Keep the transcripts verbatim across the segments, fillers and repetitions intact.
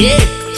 Yeah.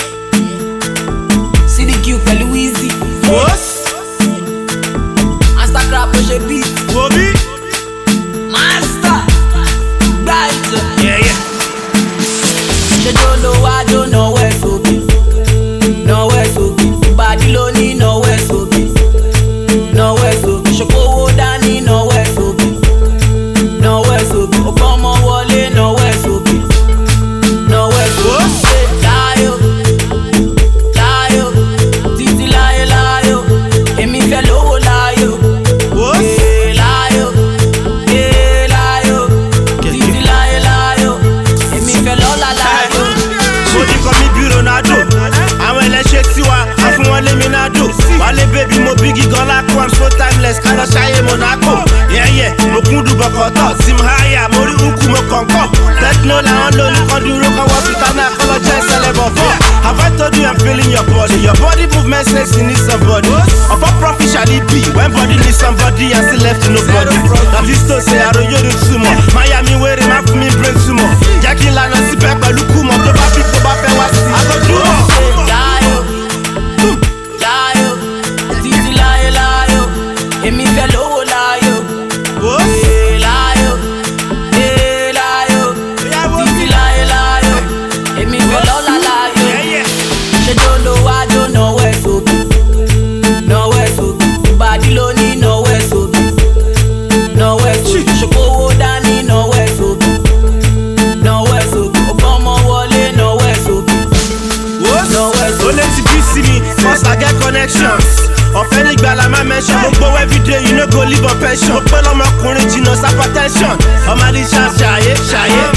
C D Q pẹ̀lú Wheezy. Boss. Instagram push a beat. Bobby. Master. Right. Yeah, yeah. She don't know why, don't know where to be. Nowhere to be. Body lonely, nowhere to be. Nowhere to be. She go down, nowhere to be. Nowhere to be. Obama wale, nowhere to be. Nowhere to be. Say lie, lie, titi lie, lie. Emi fẹ́ lówó lie. Boss. Eh, lie, eh, lie. Titi lie, lie. Emi fẹ́ lọ́la lie. Mo ní kọ́ mi bí Ronaldo. Àwọn ẹlẹ́ṣẹ̀ tiwa, a fún wọn lé mi náà dò. Wálé bébí mo bí gígan lákò, I'm so timeless, ká lọ ṣayé Monaco. Yẹ́yẹ́, mo kún dùbọ̀ kọ̀tọ̀, sim háyà, mo rí ukú mo kọ̀ǹkọ̀. Techno làwọn lóní kan dúró kan wọ́n fi kaná kọ́lọ́ jẹ́ ìṣẹ̀lẹ̀bọ̀ fọ́. Have I told you I'm feeling your body? Your body movement says you need somebody. Of all profit shall it be when body needs somebody and still left to nobody? That is to say àròyé ní túmọ̀. Miami wèrè má fún mi brain túmọ̀. Jẹ́ kí n lànà síbẹ̀ pẹ̀lú kùmọ̀ tó bá fi tó bá fẹ́ wá sí. Àgọ́dúró. Lie, lie, titi lie, lie. Emi fẹ́ lówó lie. Boss. Eh, lie, eh, lie. Titi lie, lie. Emi fẹ́ lọ́la lie. Yeah, yeah. She don't know why, don't know where to be. Nowhere to be. Body lonely, nowhere to be. Nowhere to be. She go down, nowhere to be. Nowhere to be. Obama wale, nowhere to be. Nowhere to O lè ti bí sí mi, first I get connections. Ọ̀fẹ́ nígbà la máa mention. Mo gbowó everyday, you no go live on pension. Mo pẹ́ lọ́mọkùnrin jìnnà hypertension. Ọmọdé ṣá ṣàyé ṣàyé.